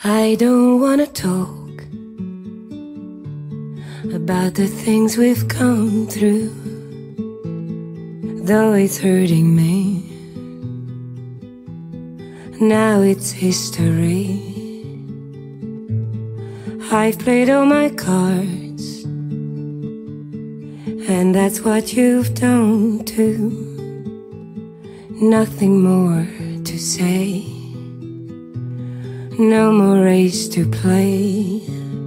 I don't wanna talk about the things we've come through, though it's hurting me. Now it's history. I've played all my cards, and that's what you've done too. Nothing more to say, no more race to play.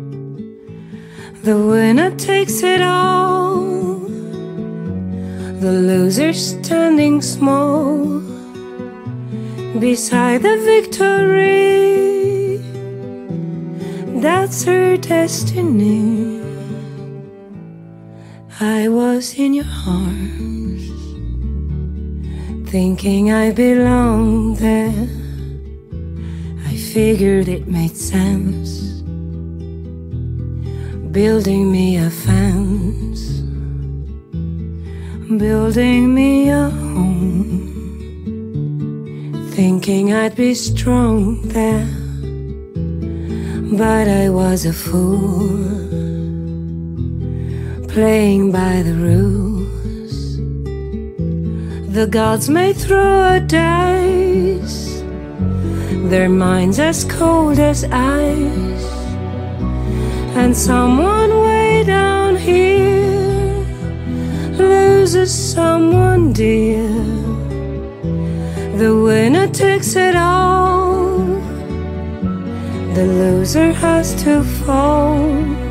The winner takes it all, the loser standing small beside the victory. That's her destiny. I was in your arms, thinking I belonged there. I figured it made sense, building me a fence, building me a home, thinking I'd be strong there. But I was a fool, playing by the rules. The gods may throw a dice, their minds as cold as ice, and someone way down here loses someone dear. The winner takes it all, the loser has to fall.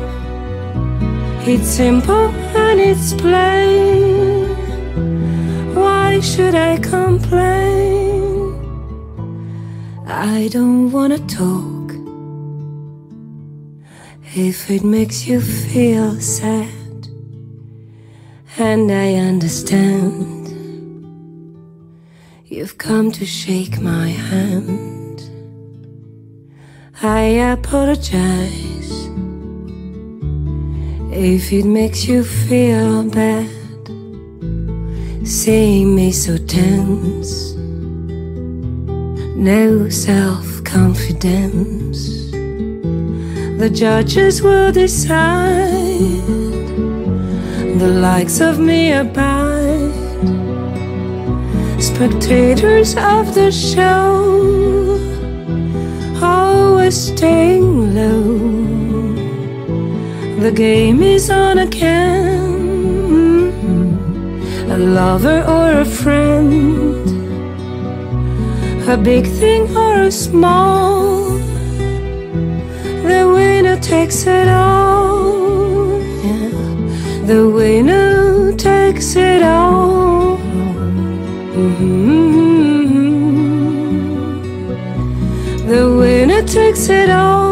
It's simple and it's plain. Why should I complain? I don't wanna talk if it makes you feel sad, and I understand. You've come to shake my hand. I apologize if it makes you feel bad, seeing me so tense, no self-confidence. The judges will decide, the likes of me abide, spectators of the show, always staying low. The game is on again, a lover or a friend, a big thing or a small. The winner takes it all, yeah. The winner takes it all. The winner takes it all.